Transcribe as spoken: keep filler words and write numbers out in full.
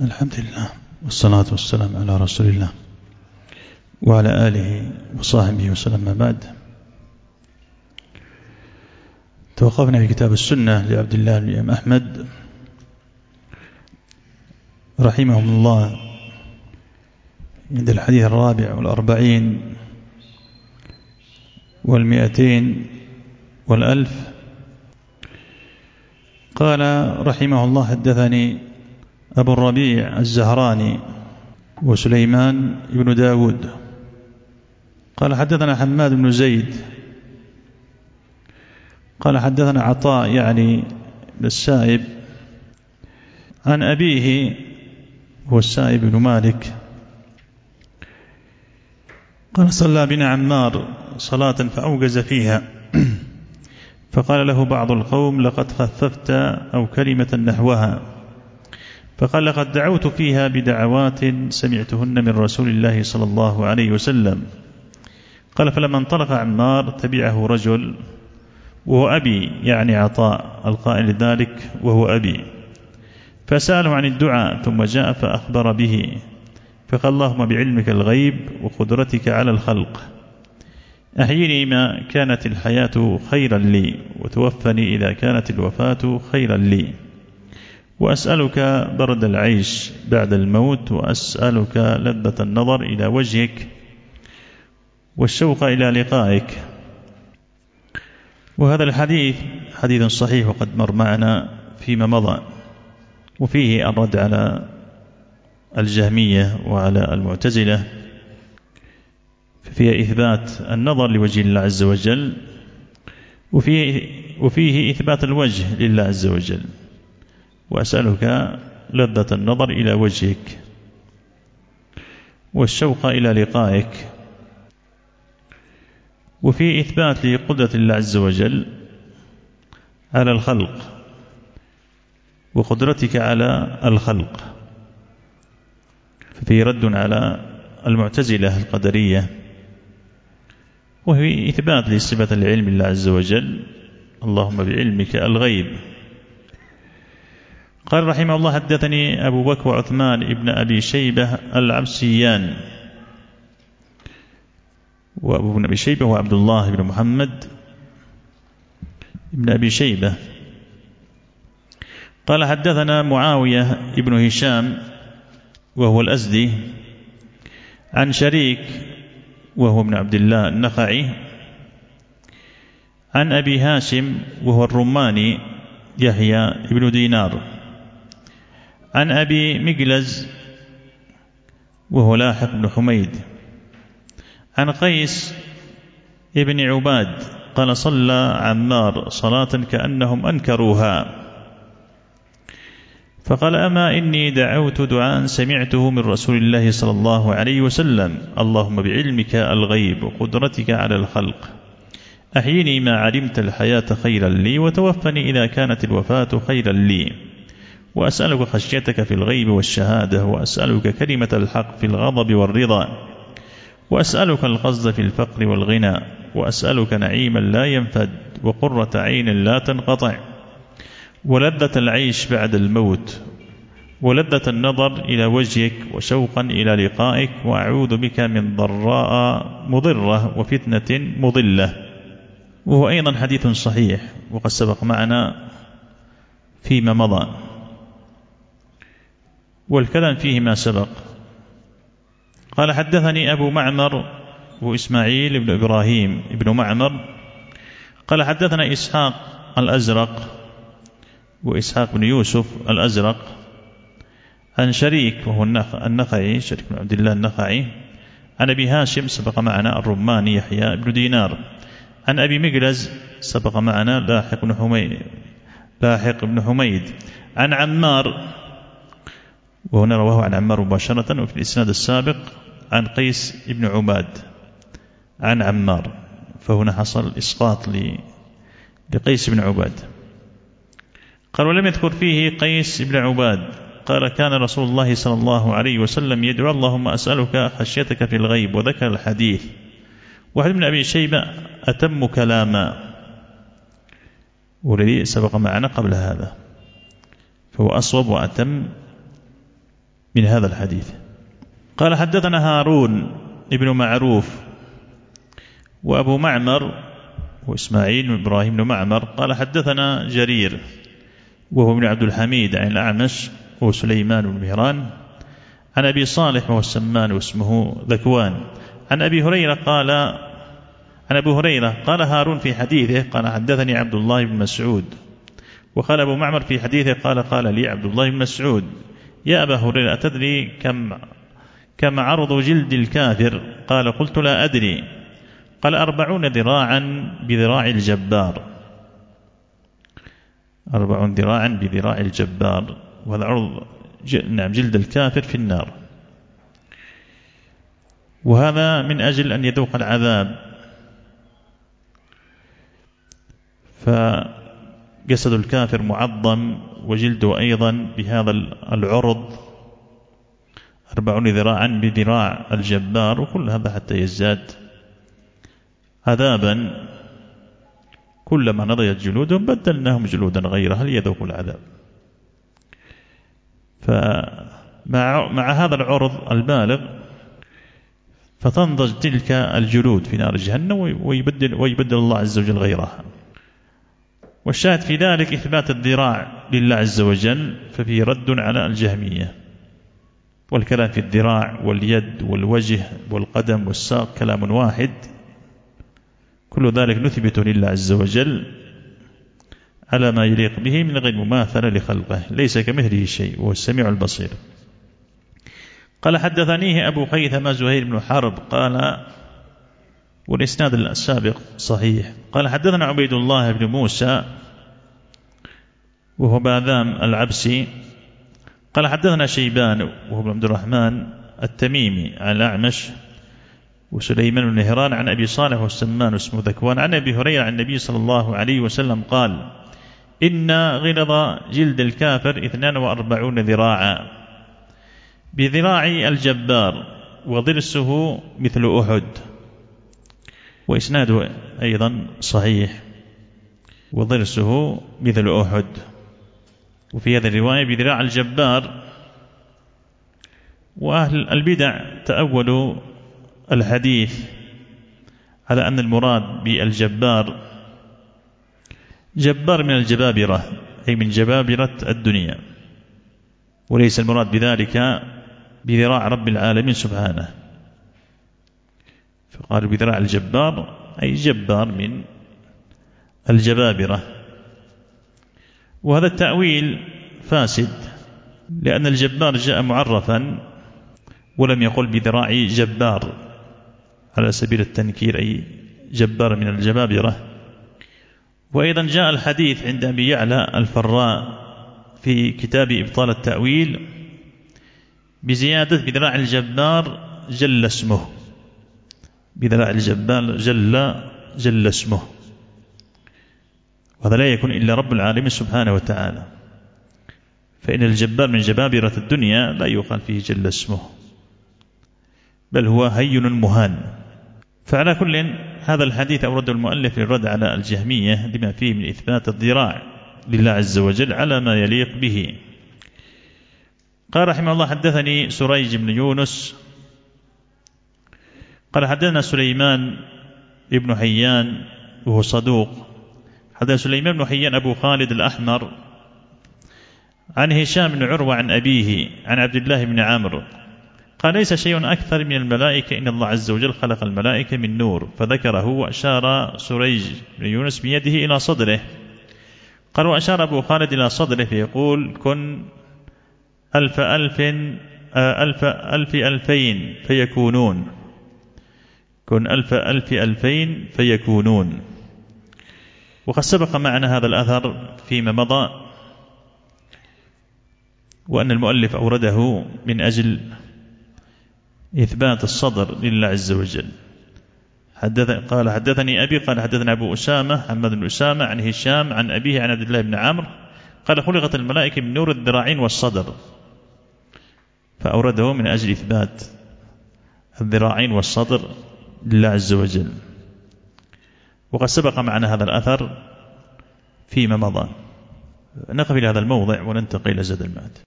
الحمد لله والصلاة والسلام على رسول الله وعلى آله وصحبه وسلم. ما بعد، توقفنا في كتاب السنة لعبد الله بن الإمام أحمد رحمهم الله عند الحديث الرابع والأربعين والمئتين والألف. قال رحمه الله: حدثني أبو الربيع الزهراني وسليمان بن داود قال حدثنا حماد بن زيد قال حدثنا عطاء يعني السائب عن أبيه هو السائب بن مالك قال: صلى بنا عمار صلاة فأوجز فيها فقال له بعض القوم: لقد خففت أو كلمة نحوها. فقال: لقد دعوت فيها بدعوات سمعتهن من رسول الله صلى الله عليه وسلم. قال: فلما انطلق عمار تبعه رجل وهو أبي يعني عطاء القائل ذلك وهو أبي، فسأله عن الدعاء ثم جاء فأخبر به، فقال: اللهم بعلمك الغيب وقدرتك على الخلق أحيني ما كانت الحياة خيرا لي وتوفني إذا كانت الوفاة خيرا لي، وأسألك برد العيش بعد الموت، وأسألك لذة النظر إلى وجهك والشوق إلى لقائك. وهذا الحديث حديث صحيح وقد مر معنا فيما مضى، وفيه الرد على الجهمية وعلى المعتزلة، فيه إثبات النظر لوجه الله عز وجل، وفيه, وفيه إثبات الوجه لله عز وجل، وأسألك لذة النظر إلى وجهك والشوق إلى لقائك. وفي إثبات لقدرة الله عز وجل على الخلق وقدرتك على الخلق، ففي رد على المعتزلة القدرية، وهي إثبات لصفة العلم الله عز وجل: اللهم بعلمك الغيب. قال رحمه الله: حدثني أبو بكر وعثمان ابن أبي شيبة العبسيان، وأبو بن أبي شيبة هو عبد الله بن محمد ابن أبي شيبة. قال حدثنا معاوية ابن هشام وهو الأزدي عن شريك وهو ابن عبد الله النخعي عن أبي هاشم وهو الرماني يحيى ابن دينار عن أبي مجلز وهو لاحق بن حميد عن قيس ابن عباد قال: صلى عمار صلاة كأنهم أنكروها، فقال: أما إني دعوت دعاء سمعته من رسول الله صلى الله عليه وسلم: اللهم بعلمك الغيب وقدرتك على الخلق أحيني ما علمت الحياة خيرا لي وتوفني إذا كانت الوفاة خيرا لي، وأسألك خشيتك في الغيب والشهادة، وأسألك كلمة الحق في الغضب والرضا، وأسألك القصد في الفقر والغنى، وأسألك نعيما لا ينفد وقرة عين لا تنقطع، ولذة العيش بعد الموت، ولذة النظر إلى وجهك وشوقا إلى لقائك، وأعوذ بك من ضراء مضرة وفتنة مضلة. وهو أيضا حديث صحيح وقد سبق معنا فيما مضى، والكلام فيه ما سبق. قال حدثني أبو معمر وإسماعيل بن إبراهيم بن معمر قال حدثنا إسحاق الأزرق وإسحاق بن يوسف الأزرق عن شريك وهو النخعي شريك بن عبد الله النخعي عن أبي هاشم سبق معنا الرماني يحيى بن دينار عن أبي مجلز سبق معنا لاحق بن حميد لاحق بن حميد عن عمار، وهنا رواه عن عمار مباشرة، وفي الإسناد السابق عن قيس بن عباد عن عمار، فهنا حصل إسقاط لقيس بن عباد. قال: ولم يذكر فيه قيس بن عباد. قال: كان رسول الله صلى الله عليه وسلم يدعو: اللهم أسألك خشيتك في الغيب، وذكر الحديث. وحديث ابن أبي شيبة أتم كلاما، والذي سبق معنا قبل هذا، فهو أصوب وأتم من هذا الحديث. قال حدثنا هارون ابن معروف وأبو معمر وإسماعيل بن إبراهيم بن معمر قال حدثنا جرير وهو ابن عبد الحميد عن الأعمش وسليمان بن مهران عن أبي صالح وهو السمان واسمه ذكوان عن أبي هريرة قال عن أبي هريرة قال هارون في حديثه قال حدثني عبد الله بن مسعود. وقال أبو معمر في حديثه قال قال لي عبد الله بن مسعود يا أبا هريرة أتدري كم كم عرض جلد الكافر؟ قال قلت لا أدري. قال أربعون ذراعا بذراع الجبار، أربعون ذراعا بذراع الجبار، وهذا عرض نعم جلد الكافر في النار، وهذا من أجل أن يذوق العذاب. فجسد الكافر معظم وجلده أيضا بهذا العرض أربعون ذراعا بذراع الجبار، وكل هذا حتى يزداد عذابا. كلما نضجت جلودهم بدلناهم جلودا غيرها ليذوقوا العذاب. فمع مع هذا العرض البالغ فتنضج تلك الجلود في نار جهنم ويبدل, ويبدل الله عز وجل غيرها. والشاهد في ذلك إثبات الذراع لله عز وجل، ففيه رد على الجهمية. والكلام في الذراع واليد والوجه والقدم والساق كلام واحد، كل ذلك نثبت لله عز وجل على ما يليق به من غير مماثلة لخلقه، ليس كمثله شيء وهو السميع البصير. قال حدثنيه أبو خيثمة زهير بن حرب قال والإسناد السابق صحيح. قال حدثنا عبيد الله بن موسى وهو باذام العبسي قال حدثنا شيبان وهو عبد الرحمن التميمي عن الأعمش وسليمان بن مهران عن أبي صالح والسمان اسمه ذكوان عن أبي هريرة عن النبي صلى الله عليه وسلم قال إن غلظ جلد الكافر اثنان وأربعون ذراعا بذراع الجبار وضرسه مثل أحد. وإسناده أيضا صحيح، وضرسه مثل أحد. وفي هذه الرواية بذراع الجبار. وأهل البدع تأولوا الحديث على أن المراد بالجبار جبار من الجبابرة، أي من جبابرة الدنيا، وليس المراد بذلك بذراع رب العالمين سبحانه. فقالوا بذراع الجبار أي جبار من الجبابرة. وهذا التأويل فاسد، لأن الجبار جاء معرفا ولم يقل بذراع جبار على سبيل التنكير، أي جبار من الجبابرة. وأيضا جاء الحديث عند أبي يعلى الفراء في كتاب إبطال التأويل بزيادة بذراع الجبار جل اسمه، بذراع الجبار جل جل اسمه، وهذا لا يكون إلا رب العالمين سبحانه وتعالى، فإن الجبار من جبابرة الدنيا لا يقال فيه جل اسمه، بل هو هين مهان. فعلى كل هذا الحديث أورده المؤلف للرد على الجهمية لما فيه من إثبات الذراع لله عز وجل على ما يليق به. قال رحمه الله حدثني سريج بن يونس قال حدثنا سليمان بن حيان وهو صدوق. حدثنا سليمان بن حيان أبو خالد الأحمر عن هشام بن عروة عن أبيه عن عبد الله بن عمرو قال ليس شيء أكثر من الملائكة، إن الله عز وجل خلق الملائكة من نور، فذكره وأشار سريج بن يونس بيده إلى صدره. قال وأشار أبو خالد إلى صدره فيقول كن ألف ألف ألف ألف ألفين فيكونون، كن ألف ألف ألفين فيكونون. وقد سبق معنا هذا الأثر فيما مضى، وأن المؤلف أورده من أجل إثبات الصدر لله عز وجل. حدث قال حدثني أبي قال حدثنا أبو أسامة حمد بن أسامة عن هشام عن أبيه عن عبد الله بن عمرو قال خلقت الملائكة من نور الذراعين والصدر، فأورده من أجل إثبات الذراعين والصدر لله عز وجل. وقد سبق معنا هذا الأثر فيما مضى. نقف إلى هذا الموضع وننتقل إلى زاد المعاد.